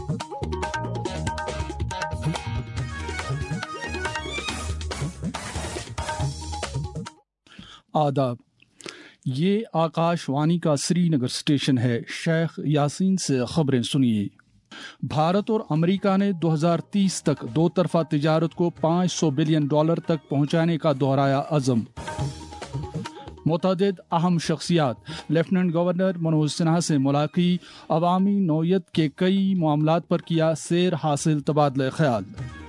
آداب، یہ آکاشوانی کا سری نگر اسٹیشن ہے۔ شیخ یاسین سے خبریں سنیے۔ بھارت اور امریکہ نے 2030 تک دو طرفہ تجارت کو $500 بلین تک پہنچانے کا دہرایا عزم۔ متعدد اہم شخصیات لیفٹیننٹ گورنر منوج سنہا سے ملاقی، عوامی نوعیت کے کئی معاملات پر کیا سیر حاصل تبادلہ خیال۔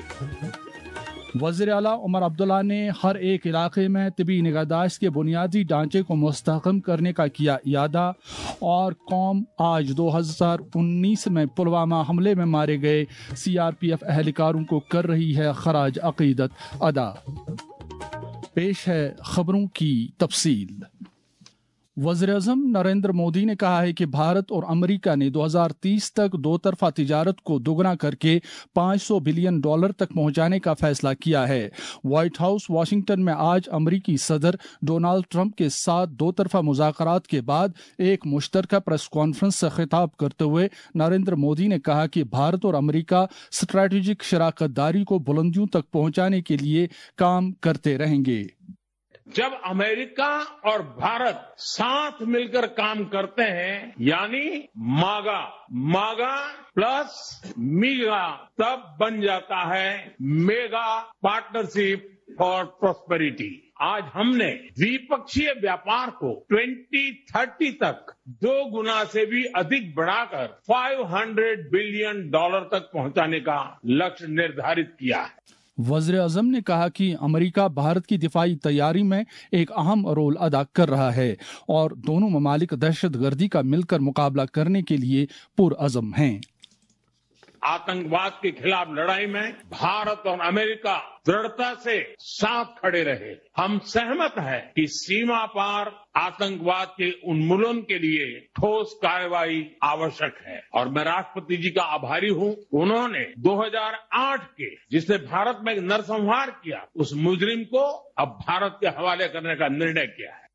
وزیر اعلیٰ عمر عبداللہ نے ہر ایک علاقے میں طبی نگہداشت کے بنیادی ڈھانچے کو مستحکم کرنے کا کیا اعادہ، اور قوم آج 2019 میں پلوامہ حملے میں مارے گئے CRPF اہلکاروں کو کر رہی ہے خراج عقیدت ادا۔ پیش ہے خبروں کی تفصیل۔ وزیر اعظم نریندر مودی نے کہا ہے کہ بھارت اور امریکہ نے 2030 تک دو طرفہ تجارت کو دوگنا کر کے $500 بلین تک پہنچانے کا فیصلہ کیا ہے۔ وائٹ ہاؤس واشنگٹن میں آج امریکی صدر ڈونالڈ ٹرمپ کے ساتھ دو طرفہ مذاکرات کے بعد ایک مشترکہ پریس کانفرنس سے خطاب کرتے ہوئے نریندر مودی نے کہا کہ بھارت اور امریکہ اسٹریٹجک شراکت داری کو بلندیوں تک پہنچانے کے لیے کام کرتے رہیں گے۔ جب امریکہ اور بھارت ساتھ مل کر کام کرتے ہیں، یعنی ماگا پلس میگا، تب بن جاتا ہے میگا پارٹنرشپ فار پراسپیرٹی۔ آج ہم نے دوپکشیہ ویاپار کو 2030 تک 2 گنا سے بھی ادھک بڑھا کر $500 بلین تک پہنچانے کا لکष्य نردھارت کیا ہے۔ وزیر اعظم نے کہا کہ امریکہ بھارت کی دفاعی تیاری میں ایک اہم رول ادا کر رہا ہے اور دونوں ممالک دہشت گردی کا مل کر مقابلہ کرنے کے لیے پرعزم ہیں۔ آتنکواد کے خلاف لڑائی میں بھارت اور امریکہ دृढ़ता سے ساتھ کھڑے رہے۔ ہم سہمت ہیں کہ سیما پار آتنکواد کے انمولن کے لیے ٹھوس کارروائی آوشک ہے، اور میں راشٹرپتی جی کا آبھاری ہوں، انہوں نے 2008 کے جس نے بھارت میں نرسنہار کیا، اس مجرم کو اب بھارت کے حوالے کرنے کا نرنے کیا ہے۔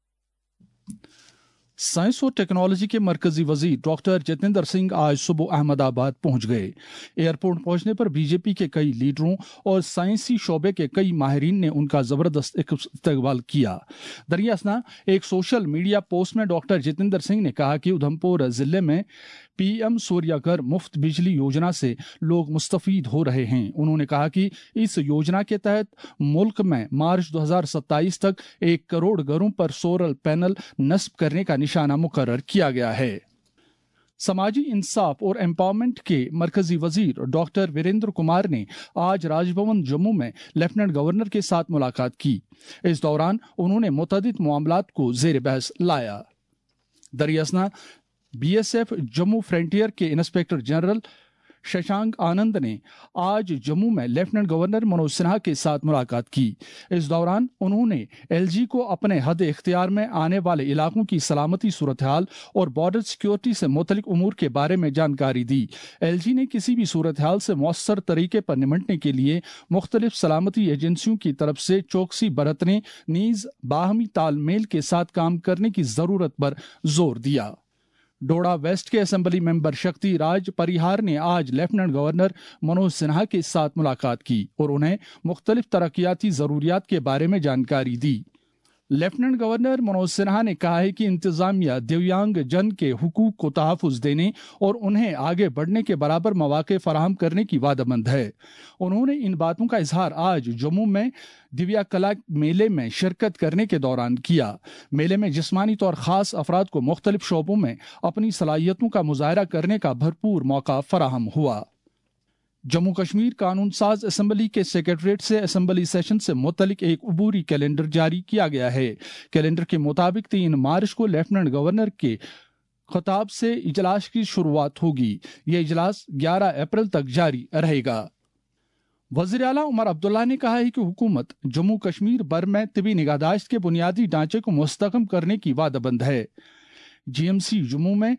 سائنس اور ٹیکنالوجی کے مرکزی وزیر ڈاکٹر جتیندر سنگھ آج صبح احمد آباد پہنچ گئے۔ ایئرپورٹ پہنچنے پر BJP کے کئی لیڈروں اور سائنسی شعبے کے کئی ماہرین نے ان کا زبردست استقبال کیا۔ دریاسنا ایک سوشل میڈیا پوسٹ میں ڈاکٹر جتیندر سنگھ نے کہا کہ ادھمپور ضلع میں PM سوریہ گھر مفت بجلی یوجنا سے لوگ مستفید ہو رہے ہیں۔ انہوں نے کہا کہ اس یوجنا کے تحت ملک میں مارچ 2027 تک 1 کروڑ گھروں پر سولر پینل نصب کرنے کا نشانہ مقرر کیا گیا ہے۔ سماجی انصاف اور امپاورمنٹ کے مرکزی وزیر ڈاکٹر وریندر کمار نے آج راج بھون جموں میں لیفٹیننٹ گورنر کے ساتھ ملاقات کی۔ اس دوران انہوں نے متعدد معاملات کو زیر بحث لایا۔ دریاسنا BSF جموں فرنٹیئر کے انسپکٹر جنرل ششانک آنند نے آج جموں میں لیفٹیننٹ گورنر منوج سنہا کے ساتھ ملاقات کی۔ اس دوران انہوں نے LG کو اپنے حد اختیار میں آنے والے علاقوں کی سلامتی صورتحال اور بارڈر سیکیورٹی سے متعلق امور کے بارے میں جانکاری دی۔ LG نے کسی بھی صورتحال سے مؤثر طریقے پر نمٹنے کے لیے مختلف سلامتی ایجنسیوں کی طرف سے چوکسی برتنے نیز باہمی تال میل کے ساتھ کام کرنے کی ضرورت پر زور دیا۔ ڈوڈا ویسٹ کے اسمبلی ممبر شکتی راج پریہار نے آج لیفٹیننٹ گورنر منوج سنہا کے ساتھ ملاقات کی اور انہیں مختلف ترقیاتی ضروریات کے بارے میں جانکاری دی۔ لیفٹیننٹ گورنر منوج سنہا نے کہا ہے کہ انتظامیہ دیویانگ جن کے حقوق کو تحفظ دینے اور انہیں آگے بڑھنے کے برابر مواقع فراہم کرنے کی وعدہ مند ہے۔ انہوں نے ان باتوں کا اظہار آج جموں میں دیویا کلا میلے میں شرکت کرنے کے دوران کیا۔ میلے میں جسمانی طور خاص افراد کو مختلف شعبوں میں اپنی صلاحیتوں کا مظاہرہ کرنے کا بھرپور موقع فراہم ہوا۔ جموں کشمیر قانون ساز اسمبلی کے سیکریٹریٹ سے اسمبلی سیشن سے متعلق ایک عبوری کیلنڈر جاری کیا گیا ہے۔ کیلنڈر کے مطابق 3 مارچ کو لیفٹیننٹ گورنر کے خطاب سے اجلاس کی شروعات ہوگی۔ یہ اجلاس 11 اپریل تک جاری رہے گا۔ وزیر اعلیٰ عمر عبداللہ نے کہا ہے کہ حکومت جموں کشمیر بھر میں طبی نگہداشت کے بنیادی ڈھانچے کو مستحکم کرنے کی وعدہ بند ہے۔ GMC جموں میں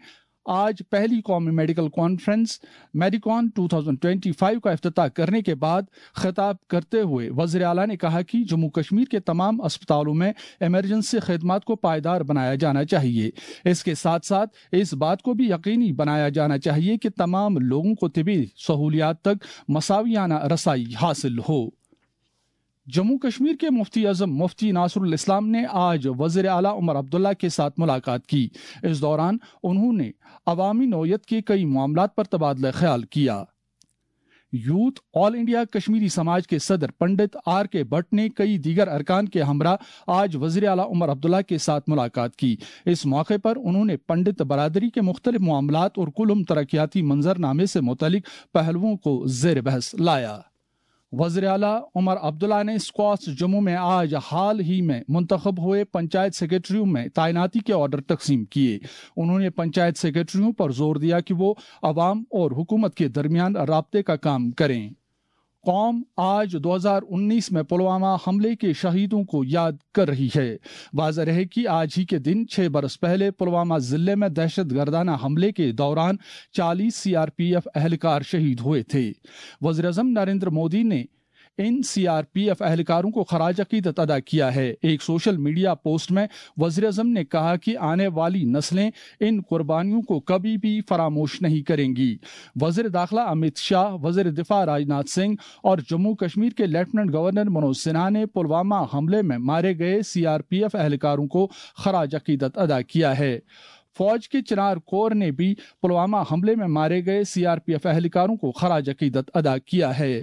آج پہلی قومی میڈیکل کانفرنس میڈیکون 2025 کا افتتاح کرنے کے بعد خطاب کرتے ہوئے وزیر اعلیٰ نے کہا کہ جموں کشمیر کے تمام اسپتالوں میں ایمرجنسی خدمات کو پائیدار بنایا جانا چاہیے۔ اس کے ساتھ ساتھ اس بات کو بھی یقینی بنایا جانا چاہیے کہ تمام لوگوں کو طبی سہولیات تک مساویانہ رسائی حاصل ہو۔ جموں کشمیر کے مفتی اعظم مفتی ناصر الاسلام نے آج وزیر اعلیٰ عمر عبداللہ کے ساتھ ملاقات کی۔ اس دوران انہوں نے عوامی نوعیت کے کئی معاملات پر تبادلہ خیال کیا۔ یوتھ آل انڈیا کشمیری سماج کے صدر پنڈت آر کے بٹ نے کئی دیگر ارکان کے ہمراہ آج وزیر اعلیٰ عمر عبداللہ کے ساتھ ملاقات کی۔ اس موقع پر انہوں نے پنڈت برادری کے مختلف معاملات اور کلہم ترقیاتی منظرنامے سے متعلق پہلوؤں کو زیر بحث لایا۔ وزیر اعلیٰ عمر عبداللہ نے اسکواش جموں میں آج حال ہی میں منتخب ہوئے پنچایت سیکرٹریوں میں تعیناتی کے آرڈر تقسیم کیے۔ انہوں نے پنچایت سیکرٹریوں پر زور دیا کہ وہ عوام اور حکومت کے درمیان رابطے کا کام کریں۔ قوم آج 2019 میں پلوامہ حملے کے شہیدوں کو یاد کر رہی ہے۔ واضح رہے کہ آج ہی کے دن 6 برس پہلے پلوامہ ضلع میں دہشت گردانہ حملے کے دوران 40 CRPF اہلکار شہید ہوئے تھے۔ وزیر اعظم نریندر مودی نے ان CRPF اہلکاروں کو خراج عقیدت ادا کیا ہے۔ ایک سوشل میڈیا پوسٹ میں وزیر اعظم نے کہا کہ آنے والی نسلیں ان قربانیوں کو کبھی بھی فراموش نہیں کریں گی۔ وزیر داخلہ امت شاہ، وزیر دفاع راجناتھ سنگھ اور جموں کشمیر کے لیفٹیننٹ گورنر منوج سنہا نے پلوامہ حملے میں مارے گئے CRPF اہلکاروں کو خراج عقیدت ادا کیا ہے۔ فوج کے چنار کور نے بھی پلوامہ حملے میں مارے گئے CRPF اہلکاروں کو خراج عقیدت ادا کیا ہے۔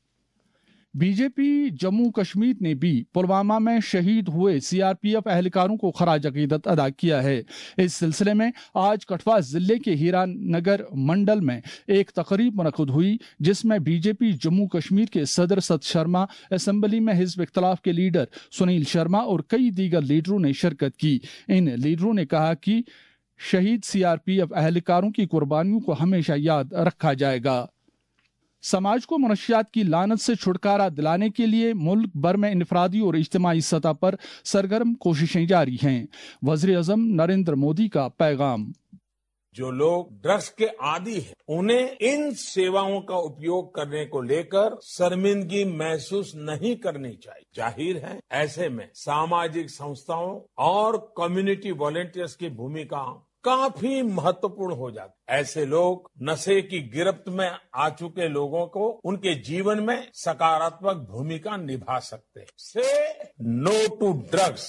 B J P Jammu Kashmir نے بھی پلوامہ میں شہید ہوئے CRPF اہلکاروں کو خراج عقیدت ادا کیا ہے۔ اس سلسلے میں آج کٹھوعہ ضلع کے ہیرا نگر منڈل میں ایک تقریب منعقد ہوئی جس میں B J P Jammu Kashmir کے صدر ست شرما، اسمبلی میں حزب اختلاف کے لیڈر سنیل شرما اور کئی دیگر لیڈروں نے شرکت کی۔ ان لیڈروں نے کہا کہ شہید CRPF اہلکاروں کی قربانیوں کو ہمیشہ یاد رکھا جائے گا۔ سماج کو منشیات کی لعنت سے چھٹکارا دلانے کے لیے ملک بھر میں انفرادی اور اجتماعی سطح پر سرگرم کوششیں جاری ہیں۔ وزیر اعظم نریندر مودی کا پیغام۔ جو لوگ ڈرگس کے عادی ہیں انہیں ان سیواؤں کا اپیوگ کرنے کو لے کر شرمندگی محسوس نہیں کرنی چاہیے۔ ظاہر ہے ایسے میں ساماجک سنستھاؤں اور کمیونٹی والنٹیئرز کی بھومکا کافی مہتوپورن ہو جاتا۔ ایسے لوگ نشے کی گرفت میں آ چکے لوگوں کو ان کے جیون میں سکاراتمک بھومکا نبھا سکتے ہیں۔ Say no to drugs.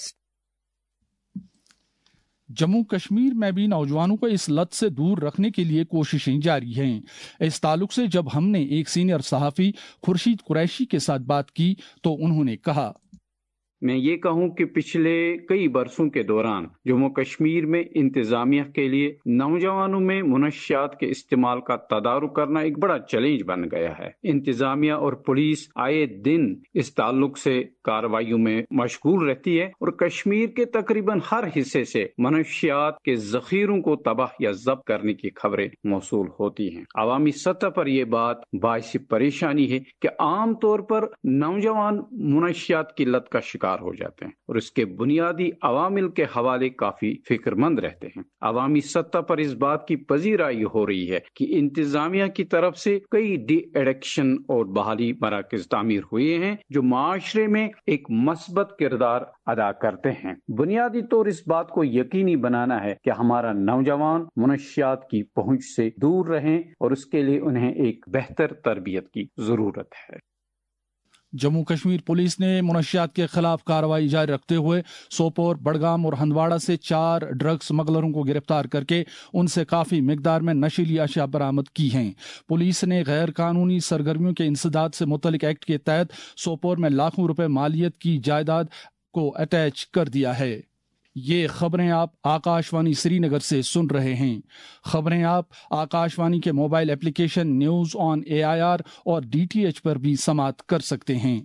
Jammu Kashmir میں بھی نوجوانوں کو اس لت سے دور رکھنے کے لیے کوششیں جاری ہیں۔ اس تعلق سے جب ہم نے ایک سینئر صحافی خورشید قریشی کے ساتھ بات کی تو انہوں نے کہا، میں یہ کہوں کہ پچھلے کئی برسوں کے دوران جموں کشمیر میں انتظامیہ کے لیے نوجوانوں میں منشیات کے استعمال کا تدارک کرنا ایک بڑا چیلنج بن گیا ہے۔ انتظامیہ اور پولیس آئے دن اس تعلق سے کارروائیوں میں مشغول رہتی ہے اور کشمیر کے تقریباً ہر حصے سے منشیات کے ذخیروں کو تباہ یا ضبط کرنے کی خبریں موصول ہوتی ہیں۔ عوامی سطح پر یہ بات باعث پریشانی ہے کہ عام طور پر نوجوان منشیات کی لت کا شکار ہو جاتے ہیں اور اس کے بنیادی عوامل کے حوالے کافی فکر مند رہتے ہیں۔ عوامی سطح پر اس بات کی پذیرائی ہو رہی ہے کہ انتظامیہ کی طرف سے کئی ڈی ایڈکشن اور بحالی مراکز تعمیر ہوئے ہیں جو معاشرے میں ایک مثبت کردار ادا کرتے ہیں۔ بنیادی طور اس بات کو یقینی بنانا ہے کہ ہمارا نوجوان منشیات کی پہنچ سے دور رہیں اور اس کے لیے انہیں ایک بہتر تربیت کی ضرورت ہے۔ جموں کشمیر پولیس نے منشیات کے خلاف کارروائی جاری رکھتے ہوئے سوپور، بڑگام اور ہندواڑہ سے 4 ڈرگ سمگلروں کو گرفتار کر کے ان سے کافی مقدار میں نشیلی اشیاء برآمد کی ہیں۔ پولیس نے غیر قانونی سرگرمیوں کے انسداد سے متعلق ایکٹ کے تحت سوپور میں لاکھوں روپے مالیت کی جائیداد کو اٹیچ کر دیا ہے۔ یہ خبریں آپ آکاشوانی سری نگر سے سن رہے ہیں۔ خبریں آپ آکاشوانی کے mobile application news on AIR اور DTH پر بھی سماعت کر سکتے ہیں۔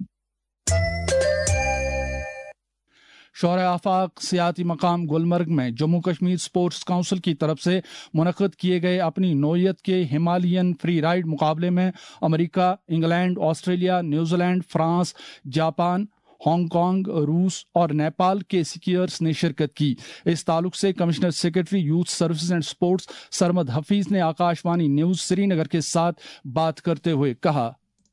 شورائے آفاق سیاحتی مقام گلمرگ میں جموں کشمیر سپورٹس کونسل کی طرف سے منعقد کیے گئے اپنی نوعیت کے ہمالین فری رائیڈ مقابلے میں امریکہ، England, Australia, New Zealand, France, Japan, Hong Kong, روس اور نیپال کے سکیئرز نے شرکت کی۔ اس تعلق سے commissioner secretary youth services and sports Sarmad Hafeez نے Akashvani news Srinagar کے ساتھ بات کرتے ہوئے کہا،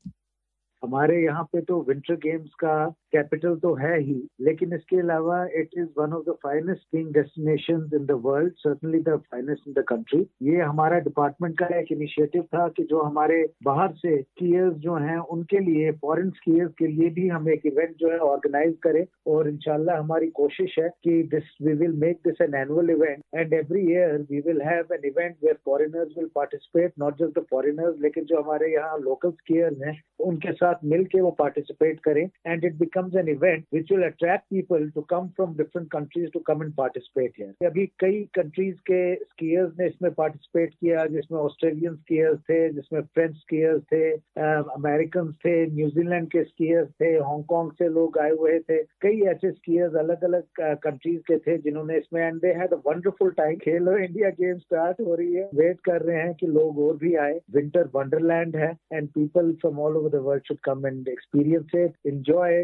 ہمارے یہاں پہ تو ونٹر گیمز کا کیپٹل تو ہے ہی، لیکن اس کے علاوہ it is one of the finest skiing destinations in the world, certainly the finest in the country. یہ ہمارا ڈپارٹمنٹ کا ایک انیشیٹو تھا کہ جو ہمارے باہر سے اسکیئرز جو ہیں ان کے لیے، فورن اسکیئرز کے لیے بھی ہم ایک ایونٹ جو ہے آرگنائز کریں، اور انشاءاللہ ہماری کوشش ہے کہ we will make this an annual event and every year we will have an event where foreigners will participate, not just the foreigners, لیکن جو ہمارے یہاں لوکل اسکیئرز ہیں ان کے ساتھ مل کے وہ پارٹیسپیٹ کریں، and it becomes an event which will attract people to come from different countries to come and participate here. ابھی کئی کنٹریز کے اسکیئرز نے اس میں پارٹیسپیٹ کیا، جس میں آسٹریلین اسکیئرز تھے، جس میں فرینچ اسکیئرز تھے، امریکنز تھے، نیوزی لینڈ کے اسکیئرز تھے، ہانگ کانگ سے لوگ آئے ہوئے تھے، کئی ایسے اسکیئرز الگ الگ کنٹریز کے تھے جنہوں نے اس میں، and they had a wonderful time. Khelo India game start ہو رہی ہے، ویٹ کر رہے ہیں کہ لوگ اور بھی آئے۔ ونٹر ونڈرلینڈ ہے and people from all over the world should come and experience it, enjoy it.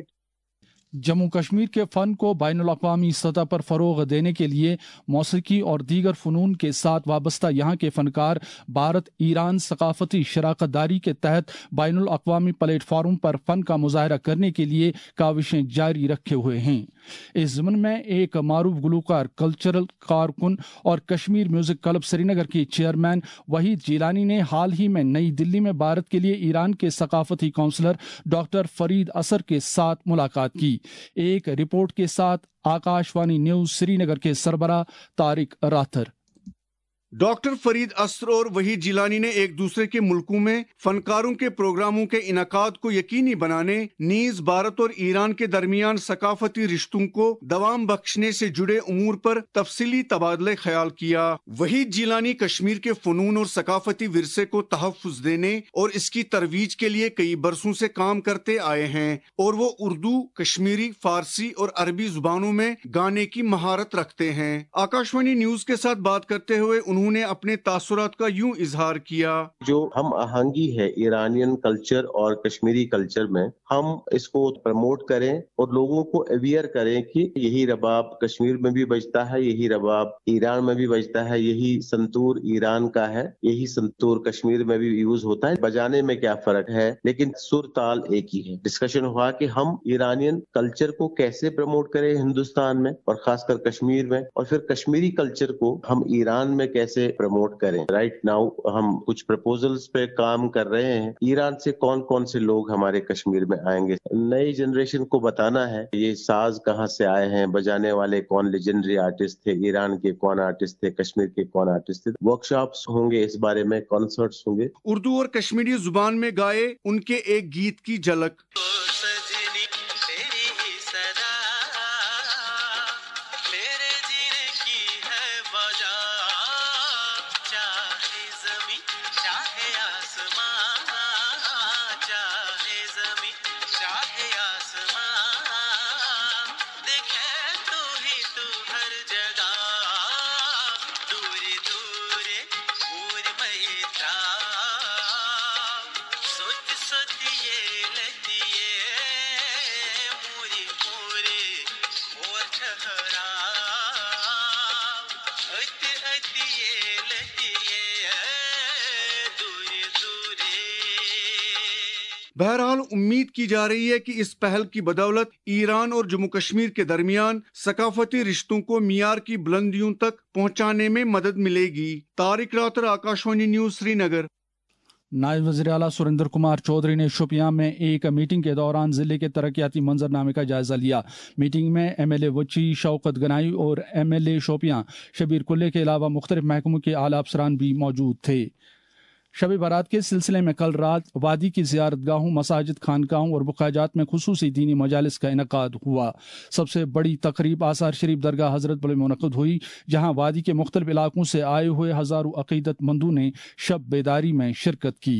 Jammu Kashmir کے فن کو بین الاقوامی سطح پر فروغ دینے کے لیے موسیقی اور دیگر فنون کے ساتھ وابستہ یہاں کے فنکار بھارت ایران ثقافتی شراکت داری کے تحت بین الاقوامی پلیٹ فارم پر فن کا مظاہرہ کرنے کے لیے کاوشیں جاری رکھے ہوئے ہیں۔ اس ضمن میں ایک معروف گلوکار، کلچرل کارکن اور Kashmir music club Srinagar کے چیئرمین وحید جیلانی نے حال ہی میں نئی دلی میں بھارت کے لیے ایران کے ثقافتی کونسلر ڈاکٹر فرید اثر کے ساتھ ملاقات کی۔ ایک رپورٹ کے ساتھ Akashvani news Srinagar کے سربراہ طارق راتھر۔ ڈاکٹر فرید اثر اور وحید جیلانی نے ایک دوسرے کے ملکوں میں فنکاروں کے پروگراموں کے انعقاد کو یقینی بنانے، نیز بھارت اور ایران کے درمیان ثقافتی رشتوں کو دوام بخشنے سے جڑے امور پر تفصیلی تبادلہ خیال کیا۔ وحید جیلانی کشمیر کے فنون اور ثقافتی ورثے کو تحفظ دینے اور اس کی ترویج کے لیے کئی برسوں سے کام کرتے آئے ہیں، اور وہ اردو، کشمیری، فارسی اور عربی زبانوں میں گانے کی مہارت رکھتے ہیں۔ آکاش وانی نیوز کے ساتھ بات کرتے ہوئے انہوں نے اپنے تاثرات کا یوں اظہار کیا، جو ہم آہنگی ہے ایرانین کلچر اور کشمیری کلچر میں، ہم اس کو پروموٹ کریں اور لوگوں کو اویئر کریں کہ یہی رباب کشمیر میں بھی بجتا ہے، یہی رباب ایران میں بھی بجتا ہے، یہی سنتور ایران کا ہے، یہی سنتور کشمیر میں بھی یوز ہوتا ہے۔ بجانے میں کیا فرق ہے، لیکن سر تال ایک ہی ہے۔ ڈسکشن ہوا کہ ہم ایرانین کلچر کو کیسے پروموٹ کریں ہندوستان میں اور خاص کر کشمیر میں، اور پھر کشمیری کلچر کو ہم ایران میں کیسے پروموٹ کریں۔ رائٹ ناؤ ہم کچھ پرپوزلز پہ کام کر رہے ہیں۔ ایران سے کون کون سے لوگ ہمارے کشمیر میں آئیں گے، نئی جنریشن کو بتانا ہے یہ ساز کہاں سے آئے ہیں، بجانے والے کون لیجنڈری آرٹسٹ تھے، ایران کے کون آرٹسٹ تھے، کشمیر کے کون آرٹسٹ تھے۔ ورکشاپس ہوں گے اس بارے میں، کانسرٹس ہوں گے۔ اردو اور کشمیری زبان میں گائے ان کے ایک گیت کی جھلک۔ بہرحال امید کی جا رہی ہے کہ اس پہل کی بدولت ایران اور جموں کشمیر کے درمیان ثقافتی رشتوں کو معیار کی بلندیوں تک پہنچانے میں مدد ملے گی۔ Tariq Rather, Akashvani news Srinagar. نائب وزیر اعلیٰ سریندر کمار چودھری نے شوپیان میں ایک میٹنگ کے دوران ضلع کے ترقیاتی منظرنامے کا جائزہ لیا۔ میٹنگ میں ایم ایل اے وچی شوکت گنائی اور M L A Shopian Shabir Kullay کے علاوہ مختلف محکموں کے اعلیٰ افسران بھی موجود تھے۔ شب برات کے سلسلے میں کل رات وادی کی زیارت گاہوں، مساجد، خانقاہوں اور بقاجات میں خصوصی دینی مجالس کا انعقاد ہوا۔ سب سے بڑی تقریب آثار شریف درگاہ حضرت بل میں منعقد ہوئی، جہاں وادی کے مختلف علاقوں سے آئے ہوئے ہزاروں عقیدت مندوں نے شب بیداری میں شرکت کی۔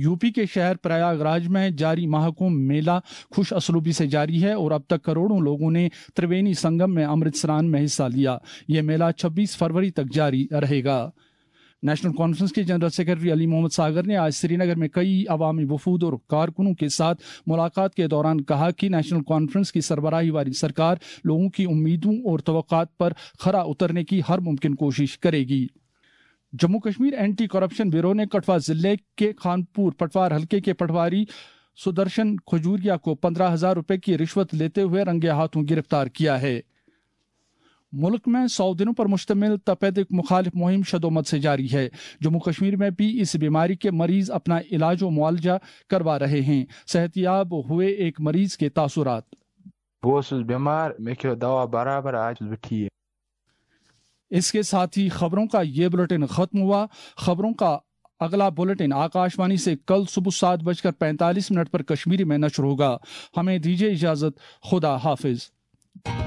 यूपी के शहर प्रयागराज में जारी महाकुंभ मेला खुश असलूबी से जारी है और अब तक करोड़ों लोगों ने त्रिवेणी संगम में अमृत स्नान में हिस्सा लिया। ये मेला 26 फरवरी तक जारी रहेगा। नेशनल कॉन्फ्रेंस के जनरल सेक्रेटरी अली मोहम्मद सागर ने आज श्रीनगर में कई अवामी वफूद और कारकुनों के साथ मुलाकात के दौरान कहा कि नेशनल कॉन्फ्रेंस की सरबराही वाली सरकार लोगों की उम्मीदों और तवक्कात पर खरा उतरने की हर मुमकिन कोशिश करेगी। Jammu Kashmir anti corruption bureau ने कठवा जिले के खानपुर पटवार हल्के के पटवारी सुदर्शन खजूरिया को 15,000 रुपए की रिश्वत लेते हुए रंगे हाथों गिरफ्तार किया है। मुल्क में 100 दिनों पर मुश्तमिल तपेदिक मुखालिफ मुहिम शदोमत से जारी है। जम्मू कश्मीर में भी इस बीमारी के मरीज अपना इलाज और मुआवजा करवा रहे हैं। सेहतियाब हुए एक मरीज के तासुरात। वो बीमार, मैं दवा बराबर, आज ठीक। इसके साथ ही खबरों का ये बुलेटिन खत्म हुआ। खबरों का अगला बुलेटिन आकाशवाणी से कल सुबह 7:45 पर कश्मीरी में नशर होगा। हमें दीजिए इजाजत। खुदा हाफिज।